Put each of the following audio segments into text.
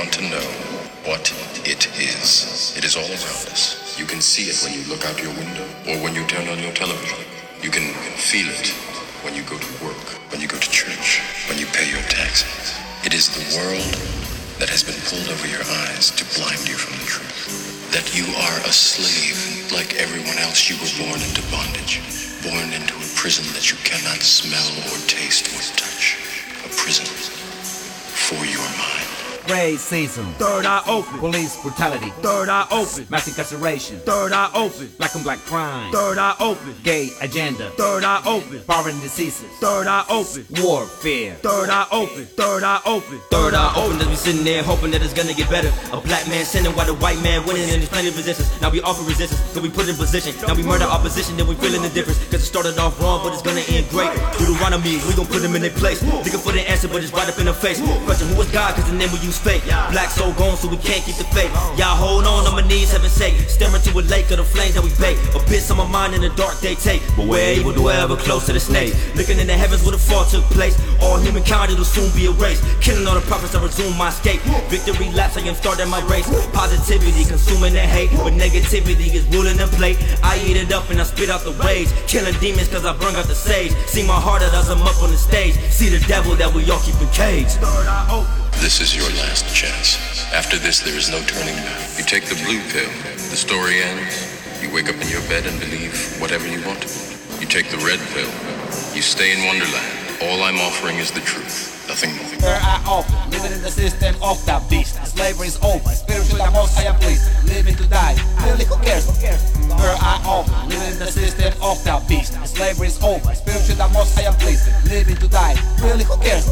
want to know what it is all around us. You can see it when you look out your window or when you turn on your television. You can feel it when you go to work, when you go to church, when you pay your taxes. It is the world that has been pulled over your eyes to blind you from the truth. That you are a slave like everyone else. You were born into bondage, born into a prison that you cannot smell or taste or touch. A prison for your mind. Racism. Third eye open. Police brutality. Third eye open. Mass incarceration. Third eye open. Black on black crime. Third eye open. Gay agenda. Third eye open. Poverty and diseases. Third eye open. Warfare. Third eye open. Third eye open. Third eye open as we sitting there hoping that it's gonna get better. A black man sinning while the white man winning, and there's plenty of resistance. Now we offer resistance, so we put in position. Now we murder opposition, then we feeling the difference. Cause it started off wrong, but it's gonna end great. Deuteronomy, we gon' put them in their place. Looking for the answer, but it's right up in the face. Question who is God, cause the name we use fake. Black soul gone, so we can't keep the faith. Y'all hold on my knees, heaven's sake. Staring to a lake of the flames that we bake. Abyss on my mind in the dark they take. But where evil dwell, but close to the snake. Looking in the heavens where the fall took place. All humankind, it'll soon be erased. Killing all the prophets, I resume my escape. Victory laps, I am starting my race. Positivity, consuming the hate. But negativity is ruling the plate. I eat it up and I spit out the rage. Killing demons cause I bring out the sage. See my heart as I'm up on the stage. See the devil that we all keep in cage. This is your last chance. After this, there is no turning back. You take the blue pill, the story ends. You wake up in your bed and believe whatever you want to. You take the red pill, you stay in Wonderland. All I'm offering is the truth. Nothing more. Third eye open, living in the system of the beast. Slavery is over, spiritual the most I am pleased. Living to die, really who cares? Third eye open, living in the system of the beast. Slavery is over, spiritual the most I am pleased. Living to die, really who cares?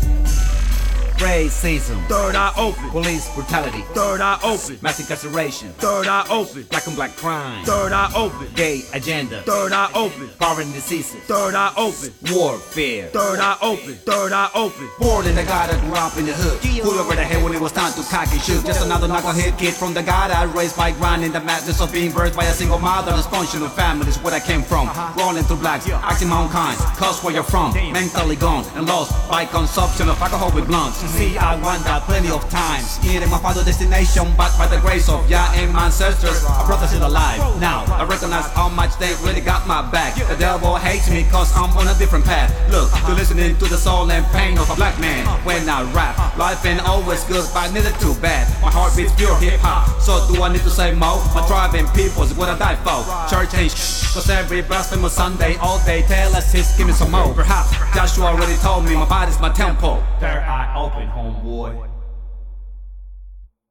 Racism. Third eye open. Police brutality. Third eye open. Mass incarceration. Third eye open. Black on black crime. Third eye open. Gay agenda. Third eye open. Poverty and diseases. Third eye open. Warfare. Third eye open. Third eye open. Born in the gutter, grew up in the hood. Pulled over the head when it was time to cock and shoot. Just another knucklehead kid from the gutter, raised by grinding the madness of being birthed by a single mother. Dysfunctional family is where I came from. Rolling through blacks, acting my own kind. Cause where you're from, mentally gone and lost by consumption of alcohol with blunts. See, I wonder plenty of times. Eating my father's destination, but by the grace of Yah and my ancestors, I brought us still alive. Now, I recognize how much they really got my back. The devil hates me cause I'm on a different path. Look, you're listening to the soul and pain of a black man. When I rap, life ain't always good, but neither too bad. My heart beats pure hip-hop, so do I need to say more? My tribe and people's what I die for. Church ain't cause every blasphemous Sunday all day tell us his give me some more. Perhaps Joshua already told me my body's my temple. Third eye open, homeboy.